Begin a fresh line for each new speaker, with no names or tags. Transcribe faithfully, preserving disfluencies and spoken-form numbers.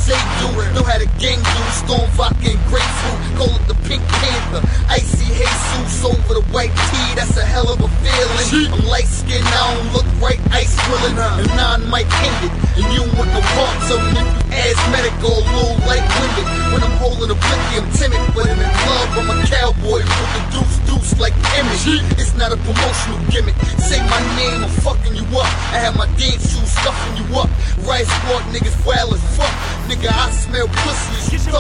Zay do. Know how the gang do. Storm vodka and grapefruit. Call it the Pink Panther. Icy Jesus over the white tee. That's a hell of a feeling. I'm light skinned, I don't look right. Ice grilling. And nine mic ended. And you want no part. So if you asthmatic or a little light winded. When I'm holding a blicky, I'm timid. But in the club, I'm a cowboy with the deuce deuce like image. It's not a promotional gimmick. Say my name, I'm fucking you up. I have my dance shoes stuffing you up. Rice squad niggas wild as fuck. Nigga, I smell pussy.